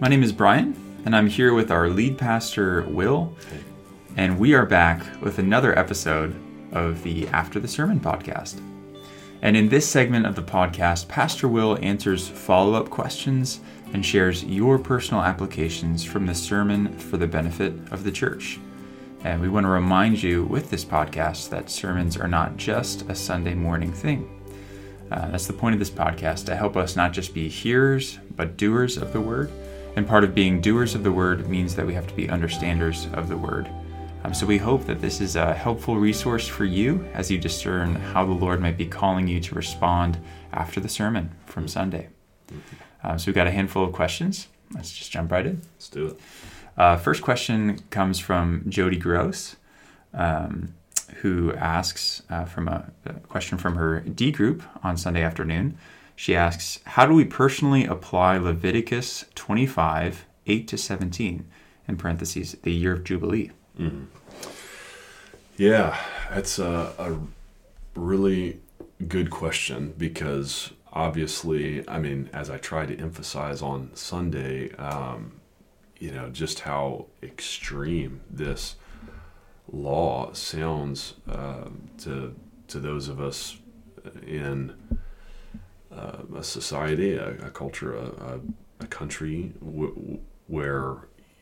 My name is Brian, and I'm here with our lead pastor, Will, and we are back with another episode of the After the Sermon podcast. And in this segment of the podcast, Pastor Will answers follow-up questions and shares your personal applications from the sermon for the benefit of the church. And we want to remind you with this podcast that sermons are not just a Sunday morning thing. That's the point of this podcast, to help us not just be hearers, but doers of the word. And part of being doers of the word means that we have to be understanders of the word. So we hope that this is a helpful resource for you as you discern how the Lord might be calling you to respond after the sermon from Sunday. So we've got a handful of questions. Let's just jump right in. Let's do it. First question comes from Jody Gross, who asks from a question from her D group on Sunday afternoon. She asks, how do we personally apply Leviticus 25, 8-17, in parentheses, the year of Jubilee? Mm-hmm. Yeah, that's a really good question, because obviously, I mean, as I try to emphasize on Sunday, just how extreme this law sounds to those of us in a society, a culture, a country where,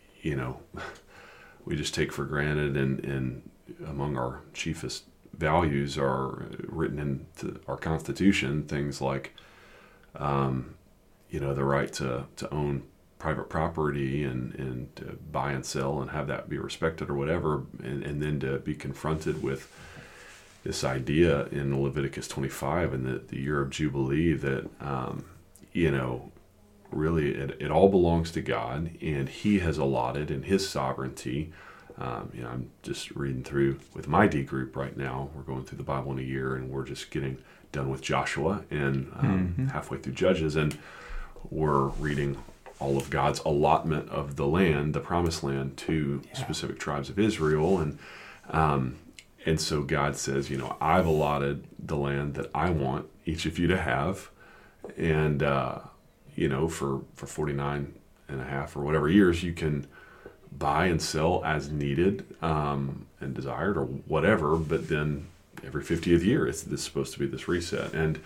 we just take for granted, and among our chiefest values are written into our Constitution, things like, the right to own private property and to buy and sell and have that be respected or whatever, and then to be confronted with this idea in Leviticus 25 and the year of Jubilee that, really it all belongs to God, and He has allotted in His sovereignty. I'm just reading through with my D group right now. We're going through the Bible in a year, and we're just getting done with Joshua and halfway through Judges, and we're reading all of God's allotment of the land, the promised land, to specific tribes of Israel. And so God says, I've allotted the land that I want each of you to have. And, for 49 and a half or whatever years, you can buy and sell as needed and desired or whatever. But then every 50th year, it's supposed to be this reset. And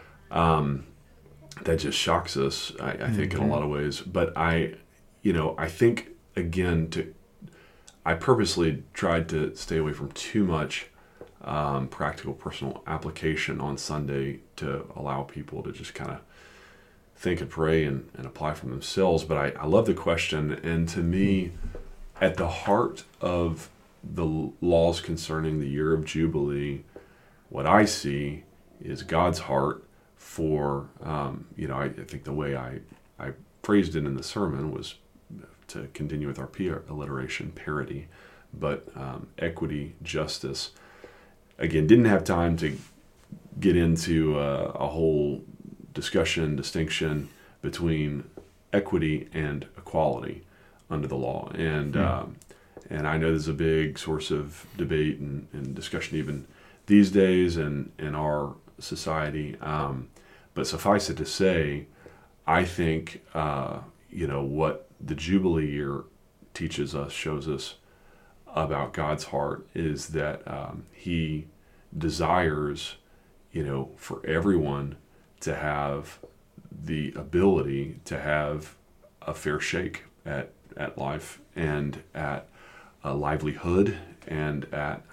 that just shocks us, I think, in a lot of ways. But I think, again, I purposely tried to stay away from too much practical personal application on Sunday to allow people to just kind of think and pray and apply for themselves. But I love the question. And to me, at the heart of the laws concerning the year of Jubilee, what I see is God's heart for, I think the way I phrased it in the sermon was to continue with our P alliteration, parity, but equity, justice. Again, didn't have time to get into a whole distinction between equity and equality under the law. And I know there's a big source of debate and discussion even these days in our society. But suffice it to say, I think, what the Jubilee year teaches us, shows us about God's heart, is that He desires, for everyone to have the ability to have a fair shake at life and at a livelihood and at,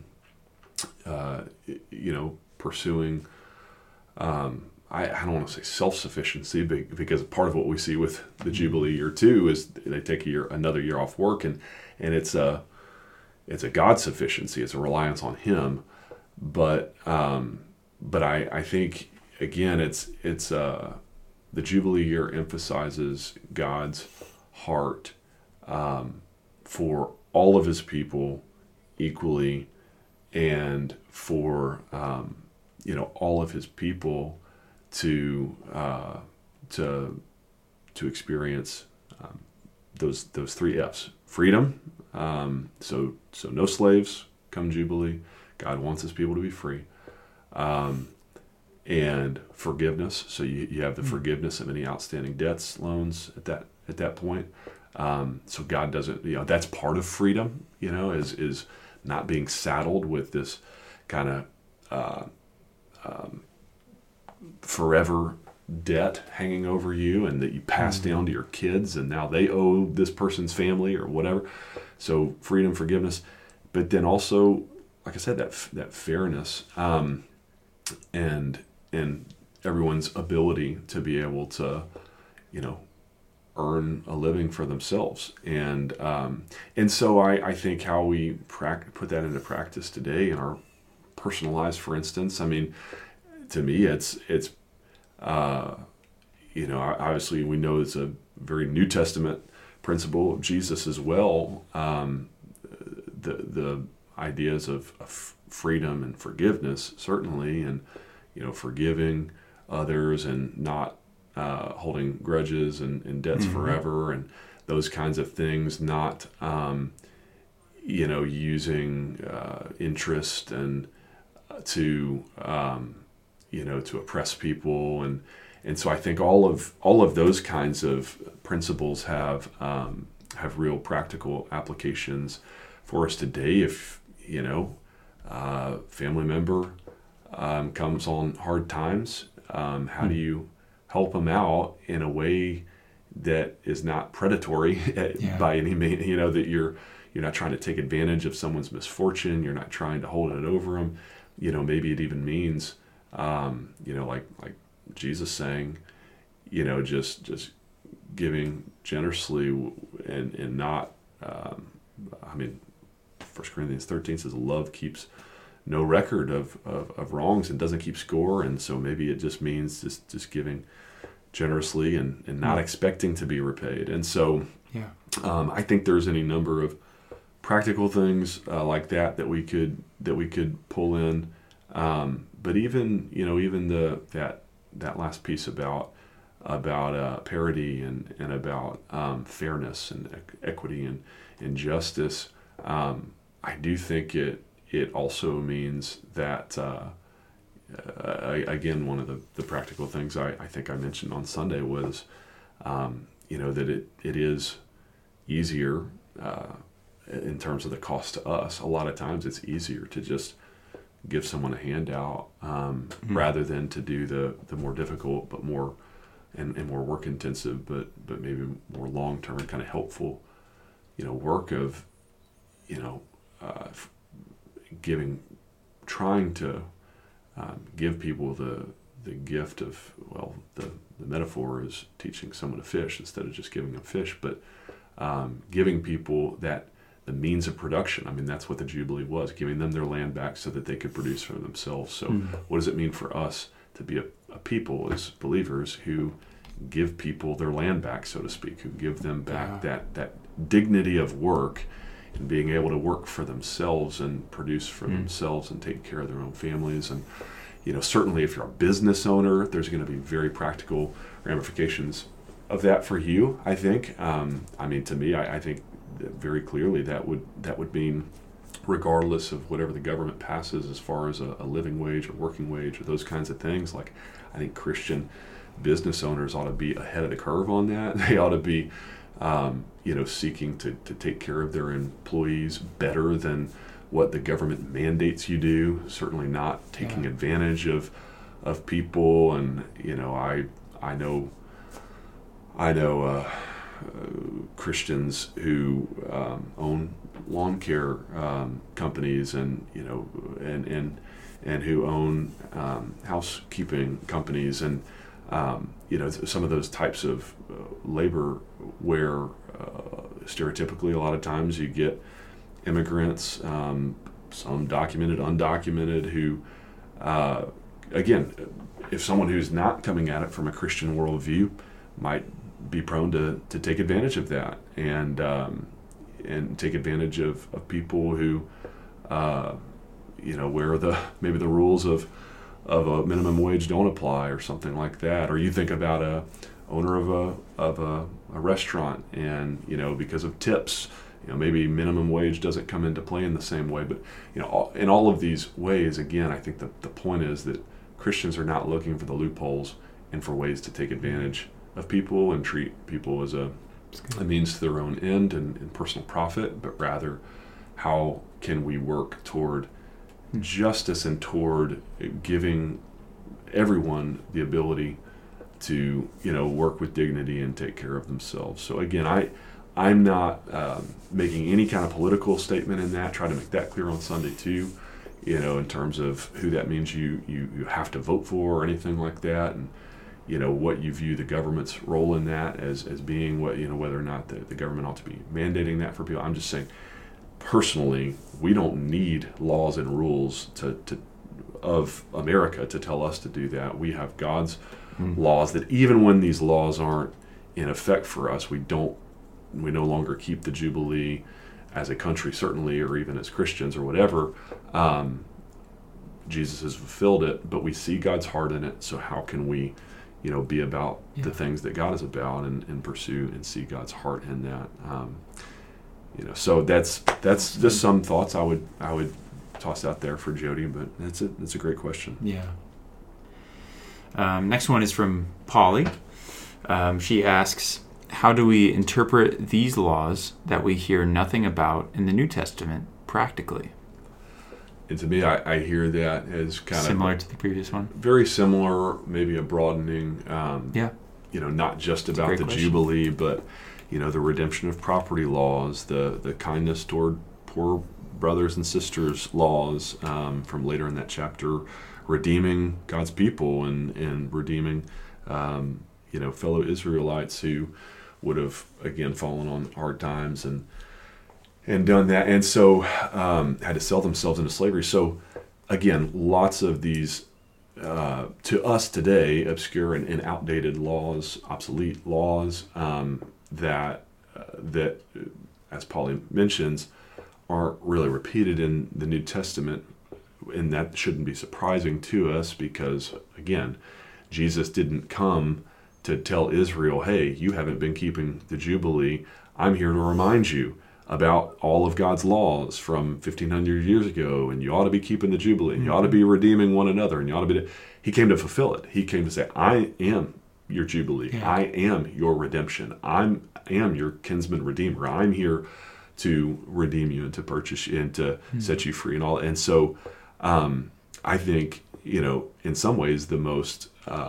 pursuing, I don't want to say self-sufficiency, because part of what we see with the Jubilee year too is they take another year off work, and it's a God sufficiency. It's a reliance on Him. But I think, again, it's the Jubilee year emphasizes God's heart for all of His people equally, and for all of His people to experience those three F's: freedom. So no slaves come Jubilee. God wants His people to be free. and forgiveness. So you have the forgiveness of any outstanding debts, loans at that point. So God doesn't, that's part of freedom, is not being saddled with this kind of forever debt hanging over you, and that you pass down to your kids, and now they owe this person's family or whatever. So freedom, forgiveness, but then also, like I said, that fairness, and everyone's ability to be able to, earn a living for themselves, and so I think how we put that into practice today in our personal lives, for instance. I mean, to me, it's obviously we know it's a very New Testament principle of Jesus as well. The ideas of freedom and forgiveness, certainly, and forgiving others and not holding grudges and debts forever, and those kinds of things, not using interest and to oppress people, and so I think all of those kinds of principles have real practical applications for us today. If family member comes on hard times, how do you help them out in a way that is not predatory by any means? That you're not trying to take advantage of someone's misfortune. You're not trying to hold it over them. Maybe it even means, like Jesus saying, just giving generously and not. 1 Corinthians 13 says love keeps no record of wrongs and doesn't keep score, and so maybe it just means just giving generously and not expecting to be repaid. And so I think there's any number of practical things like that we could pull in, but even that last piece about parity and about fairness and equity and justice, I do think it also means that again, one of the practical things I think I mentioned on Sunday was that it is easier in terms of the cost to us. A lot of times it's easier to just give someone a handout rather than to do the more difficult but more and more work intensive but maybe more long term kind of helpful work of trying to give people the gift of, well, the metaphor is teaching someone to fish instead of just giving them fish, but giving people the means of production. I mean, that's what the Jubilee was, giving them their land back so that they could produce for themselves. So what does it mean for us to be a people as believers who give people their land back, so to speak, who give them back that dignity of work and being able to work for themselves and produce for themselves and take care of their own families. And certainly if you're a business owner, there's going to be very practical ramifications of that for you, I think. To me, I think that very clearly that would mean, regardless of whatever the government passes as far as a living wage or working wage or those kinds of things, like I think Christian business owners ought to be ahead of the curve on that. They ought to be seeking to take care of their employees better than what the government mandates you do, certainly not taking advantage of people. And I know Christians who own lawn care companies and who own housekeeping companies, and some of those types of labor where stereotypically a lot of times you get immigrants, some documented, undocumented, who again, if someone who's not coming at it from a Christian worldview might be prone to take advantage of that and take advantage of people who where maybe the rules of a minimum wage don't apply or something like that. Or you think about a owner of a restaurant, and because of tips, maybe minimum wage doesn't come into play in the same way. But in all of these ways, again, I think the point is that Christians are not looking for the loopholes and for ways to take advantage of people and treat people as a means to their own end and personal profit, but rather how can we work toward justice and toward giving everyone the ability to, work with dignity and take care of themselves. So again, I'm not making any kind of political statement in that. Try to make that clear on Sunday too, in terms of who that means you have to vote for or anything like that, and what you view the government's role in that as being, what whether or not the government ought to be mandating that for people. I'm just saying, personally, we don't need laws and rules of America to tell us to do that. We have God's laws that even when these laws aren't in effect for us, we no longer keep the Jubilee as a country, certainly, or even as Christians or whatever. Jesus has fulfilled it, but we see God's heart in it. So how can we, be about the things that God is about and pursue and see God's heart in that? So that's just some thoughts I would toss out there for Jody, but that's a great question. Yeah. Next one is from Polly. She asks, how do we interpret these laws that we hear nothing about in the New Testament practically? And to me, I hear that as kind similar of to the previous one. Very similar, maybe a broadening. Not just about the question. Jubilee, but the redemption of property laws, the kindness toward poor brothers and sisters laws from later in that chapter, redeeming God's people and redeeming fellow Israelites who would have again fallen on hard times and done that, and so had to sell themselves into slavery. So again, lots of these to us today obscure and outdated laws, obsolete laws that as Paul mentions aren't really repeated in the New Testament, and that shouldn't be surprising to us because again, Jesus didn't come to tell Israel, hey, you haven't been keeping the Jubilee. I'm here to remind you about all of God's laws from 1,500 years ago, and you ought to be keeping the Jubilee, and you ought to be redeeming one another, and you ought to be... He came to fulfill it. He came to say, I am your Jubilee. Yeah. I am your redemption. I am your kinsman redeemer. I'm here to redeem you and to purchase you and to set you free and all. And so I think, in some ways the most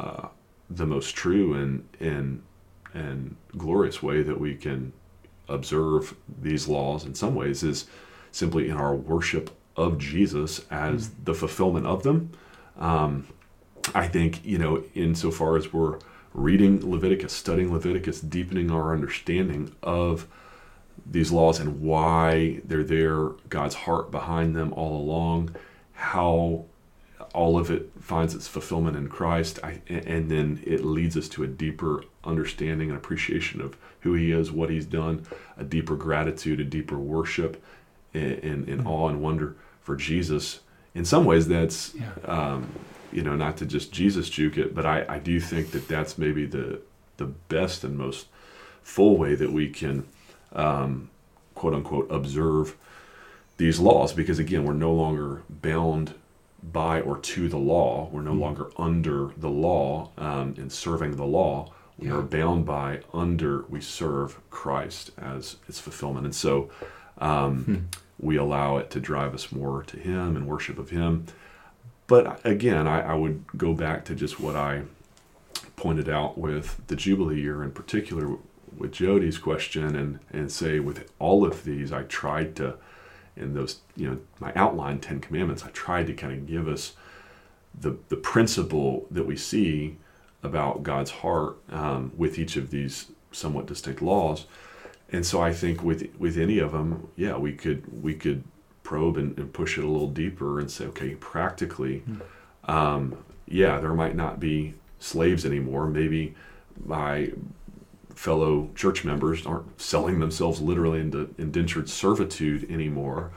true and glorious way that we can observe these laws in some ways is simply in our worship of Jesus as the fulfillment of them. I think, insofar as we're reading Leviticus, studying Leviticus, deepening our understanding of these laws and why they're there, God's heart behind them all along, how all of it finds its fulfillment in Christ, and then it leads us to a deeper understanding and appreciation of who He is, what He's done, a deeper gratitude, a deeper worship, in awe and wonder for Jesus. In some ways, that's not to just Jesus juke it, but I do think that that's maybe the best and most full way that we can quote unquote observe these laws, because again, we're no longer bound by or to the law. We're no longer under the law and serving the law. We are bound by, we serve Christ as its fulfillment. And so we allow it to drive us more to Him and worship of Him. But again, I would go back to just what I pointed out with the Jubilee year in particular, with Jody's question, and say with all of these, I tried to, in those, my outline 10 commandments, I tried to kind of give us the principle that we see about God's heart with each of these somewhat distinct laws. And so I think with any of them, we could probe and push it a little deeper and say, okay, practically, there might not be slaves anymore. Maybe my fellow church members aren't selling themselves literally into indentured servitude anymore.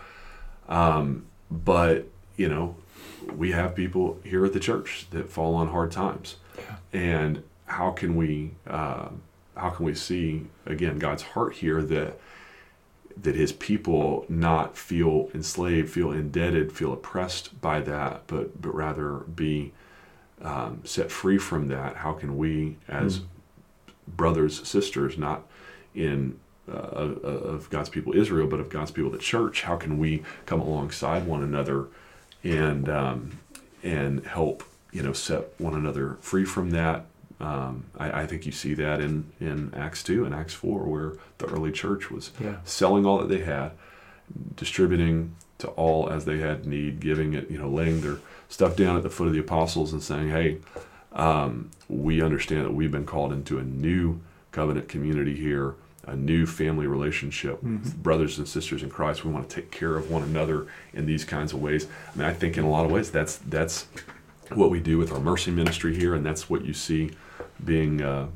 But, we have people here at the church that fall on hard times. Yeah. And how can we see, again, God's heart here that His people not feel enslaved, feel indebted, feel oppressed by that, but rather be set free from that, how can we as brothers, sisters, not in of God's people Israel, but of God's people the church, how can we come alongside one another and help, set one another free from that? I think you see that in Acts 2 and Acts 4, where the early church was selling all that they had, distributing to all as they had need, giving it, laying their stuff down at the foot of the apostles and saying, hey, we understand that we've been called into a new covenant community here, a new family relationship, brothers and sisters in Christ. We want to take care of one another in these kinds of ways. I mean, I think in a lot of ways that's what we do with our mercy ministry here, and that's what you see being a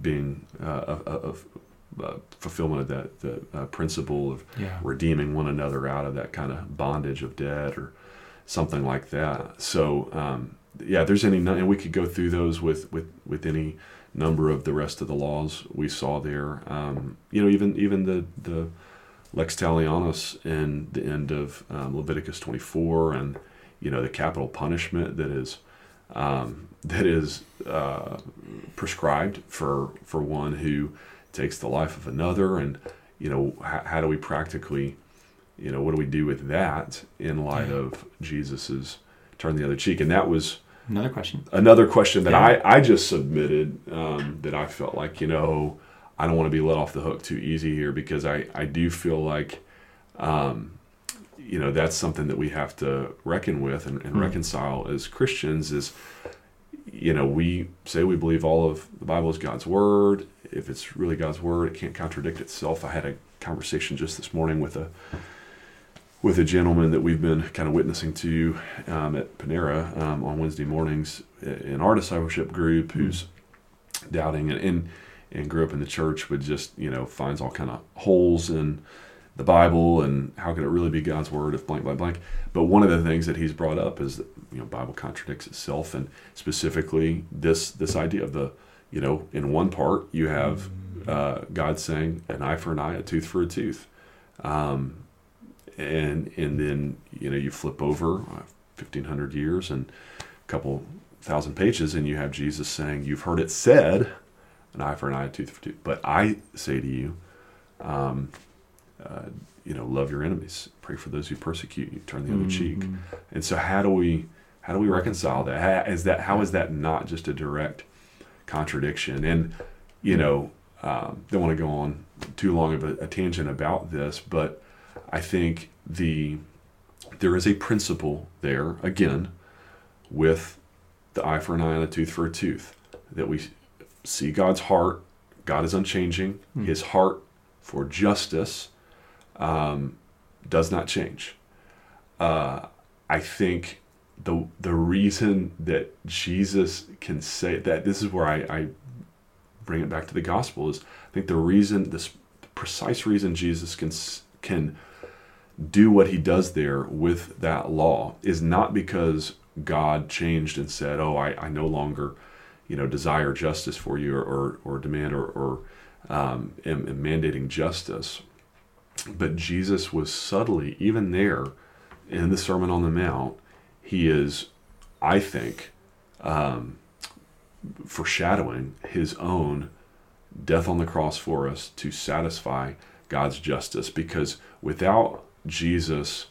fulfillment of that principle of redeeming one another out of that kind of bondage of debt or something like that. So there's and we could go through those with any number of the rest of the laws we saw there. Even the lex talionis in the end of Leviticus 24, and the capital punishment that is prescribed for one who takes the life of another, and how do we practically, what do we do with that in light of Jesus's turn the other cheek? And that was another question that I just submitted, that I felt like, I don't want to be let off the hook too easy here, because I do feel like, that's something that we have to reckon with and reconcile as Christians is, we say we believe all of the Bible is God's word. If it's really God's word, it can't contradict itself. I had a conversation just this morning with a gentleman that we've been kind of witnessing to at Panera on Wednesday mornings in our discipleship group, who's doubting and grew up in the church, but just finds all kind of holes in the Bible, and how can it really be God's word if blank, blank, blank. But one of the things that he's brought up is that Bible contradicts itself, and specifically this idea of the in one part you have God saying an eye for an eye, a tooth for a tooth, and then you flip over 1,500 years and a couple thousand pages, and you have Jesus saying, you've heard it said, an eye for an eye, a tooth for a tooth, but I say to you, love your enemies, pray for those who persecute you, turn the other cheek. And so how do we reconcile that? How is that not just a direct contradiction? And don't want to go on too long of a tangent about this, but I think there is a principle there, again, with the eye for an eye and a tooth for a tooth, that we see God's heart. God is unchanging. His heart for justice does not change. I think the reason that Jesus can say that, this is where I bring it back to the gospel, is I think the precise reason Jesus can do what he does there with that law is not because God changed and said, oh, I no longer desire justice for you, or demand or am mandating justice. But Jesus was subtly, even there in the Sermon on the Mount, he is, I think, foreshadowing his own death on the cross for us to satisfy God's justice. Because without Jesus,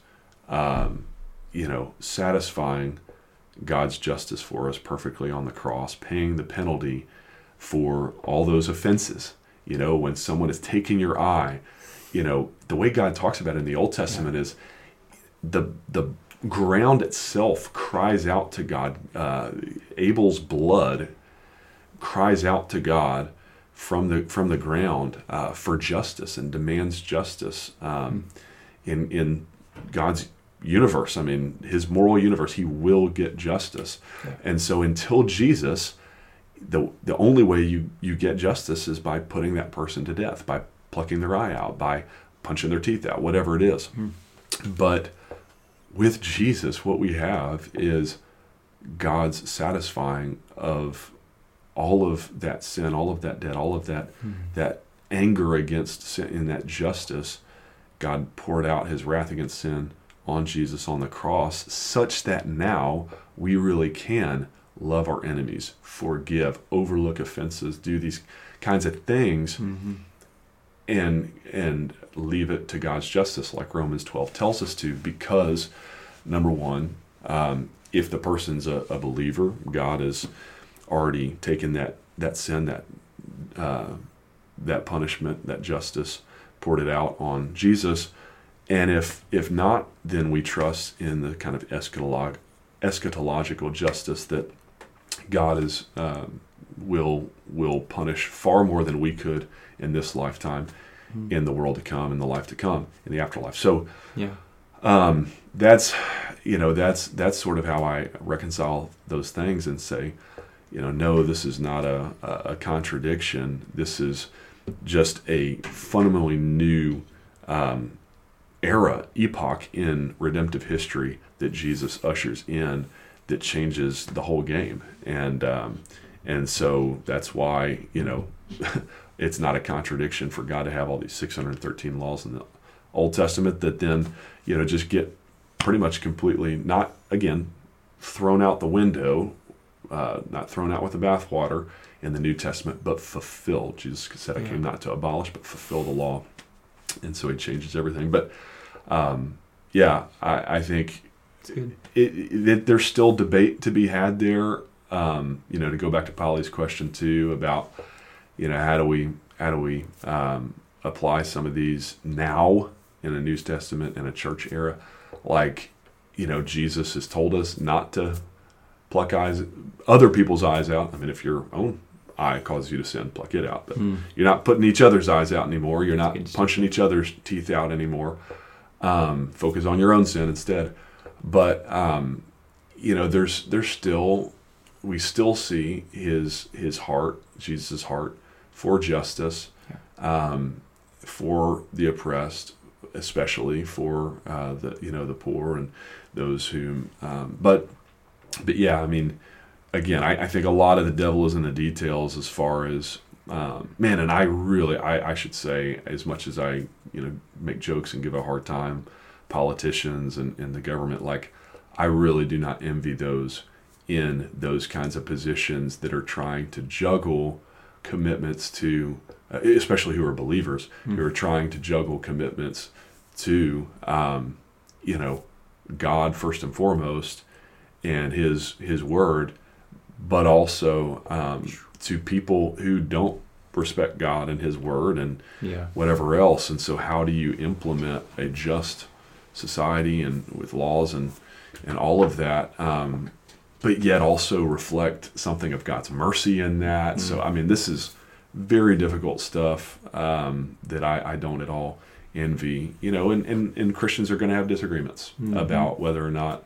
satisfying God's justice for us perfectly on the cross, paying the penalty for all those offenses, when someone is taking your eye, the way God talks about it in the Old Testament is the ground itself cries out to God. Abel's blood cries out to God from the ground for justice, and demands justice in God's universe. I mean, his moral universe, he will get justice. And so until Jesus, the only way you get justice is by putting that person to death, by plucking their eye out, by punching their teeth out, whatever it is. But with Jesus, what we have is God's satisfying of all of that sin, all of that debt, all of that that anger against sin, and that justice. God poured out his wrath against sin on Jesus on the cross, such that now we really can love our enemies, forgive, overlook offenses, do these kinds of things, and leave it to God's justice, like Romans 12 tells us to, because number one, if the person's a believer, God has already taken that sin, that punishment, that justice, poured it out on Jesus. And if not, then we trust in the kind of eschatological justice that God is will punish far more than we could in this lifetime, in the world to come, in the life to come, in the afterlife. So that's sort of how I reconcile those things and say, no, this is not a contradiction. This is just a fundamentally new epoch in redemptive history that Jesus ushers in, that changes the whole game. And so that's why, it's not a contradiction for God to have all these 613 laws in the Old Testament that then, just get pretty much completely, not, again, thrown out the window, not thrown out with the bathwater in the New Testament, but fulfilled. Jesus said, I came not to abolish, but fulfill the law. And so he changes everything. But, I think there's still debate to be had there. To go back to Polly's question too about, how do we apply some of these now in a New Testament and a church era? Like, Jesus has told us not to pluck other people's eyes out. I mean, if your own eye causes you to sin, pluck it out. But you're not putting each other's eyes out anymore. You're not punching each other's teeth out anymore. Focus on your own sin instead. But there's still, we still see his heart, Jesus' heart for justice, for the oppressed, especially for the poor and those whom. But yeah, I mean, again, I think a lot of the devil is in the details as far as and I should say, as much as I make jokes and give a hard time politicians and the government, like, I really do not envy those in those kinds of positions that are trying to juggle commitments to, especially who are believers, who are trying to juggle commitments to, God first and foremost, and His Word, but also to people who don't respect God and His Word and whatever else. And so, how do you implement a just society and with laws and all of that? But yet also reflect something of God's mercy in that. So, I mean, this is very difficult stuff that I don't at all envy. And Christians are going to have disagreements about whether or not,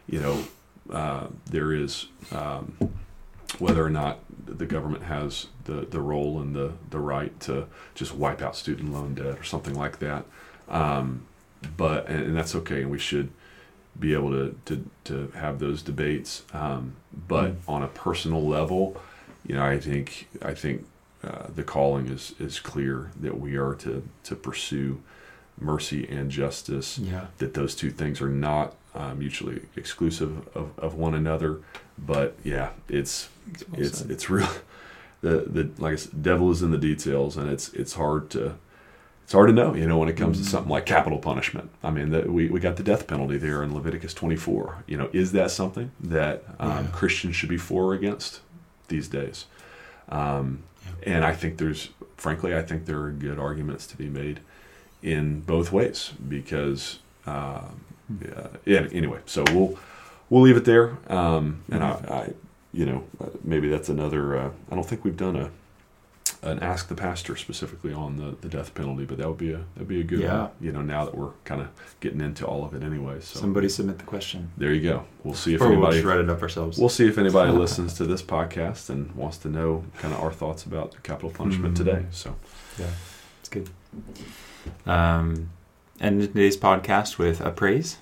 there is, whether or not the government has the role and the right to just wipe out student loan debt or something like that. But that's okay, and we should be able to have those debates, but on a personal level, I think the calling is clear that we are to pursue mercy and justice. That those two things are not mutually exclusive of one another. But it's real. The like I said, devil is in the details, and it's hard to. It's hard to know, when it comes to something like capital punishment. I mean, we got the death penalty there in Leviticus 24. Is that something that Christians should be for or against these days? And I think there are good arguments to be made in both ways because, anyway, so we'll leave it there. And I maybe that's another, I don't think we've done an Ask the Pastor specifically on the death penalty, but that'd be a good one. Now that we're kind of getting into all of it anyway. So somebody submit the question. There you go. We'll see if or anybody. We'll shred it up ourselves. We'll see if anybody listens to this podcast and wants to know kind of our thoughts about capital punishment today. So it's good. And today's podcast with a praise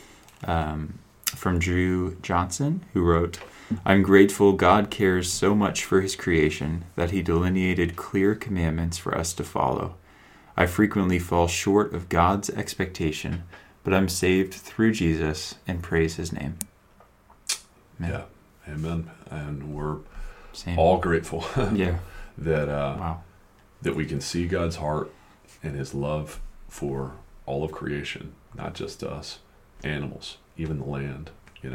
from Drew Johnson, who wrote, I'm grateful God cares so much for His creation that He delineated clear commandments for us to follow. I frequently fall short of God's expectation, but I'm saved through Jesus and praise His name. Amen. Yeah, Amen. And we're Same. all grateful Yeah. that Wow. that we can see God's heart and His love for all of creation, not just us, animals, even the land.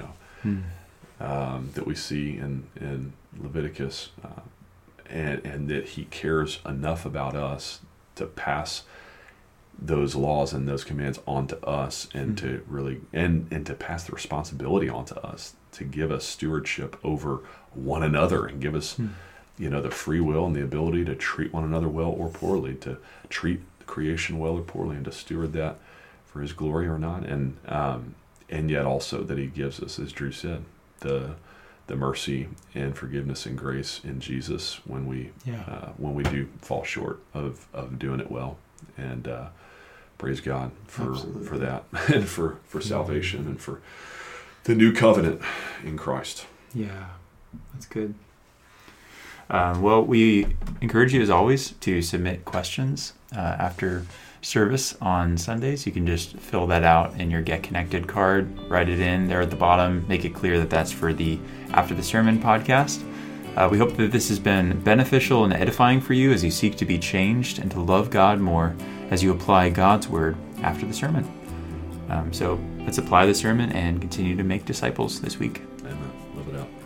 That we see in Leviticus, and that He cares enough about us to pass those laws and those commands onto us, and to really and to pass the responsibility onto us, to give us stewardship over one another, and give us the free will and the ability to treat one another well or poorly, to treat creation well or poorly, and to steward that for His glory or not, and yet also that He gives us, as Drew said, the mercy and forgiveness and grace in Jesus when we do fall short of doing it well. And praise God for that, and for salvation, and for the new covenant in Christ. Yeah, that's good. Well, we encourage you, as always, to submit questions after service on Sundays. You can just fill that out in your Get Connected card, write it in there at the bottom, make it clear that that's for the After the Sermon podcast. We hope that this has been beneficial and edifying for you as you seek to be changed and to love God more as you apply God's word after the sermon. So let's apply the sermon and continue to make disciples this week. Amen. Live it out.